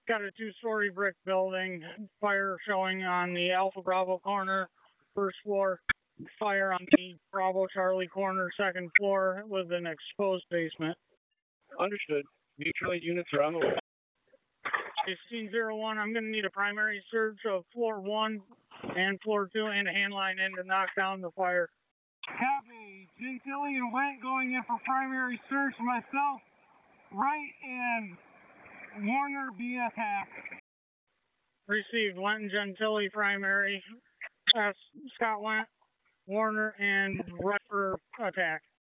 Got a two-story brick building. Fire showing on the Alpha Bravo corner, first floor. Fire on the Bravo Charlie corner, second floor, with an exposed basement. Understood. Mutual aid units are on the way. 1601, I'm going to need a primary search of floor 1 and floor 2 and a hand line in to knock down the fire. Copy. Gentili and Went going in for primary search. Myself, Wright, and Warner be attacked. Received. Went and Gentili primary. Scott Went, Warner, and Wright for attack.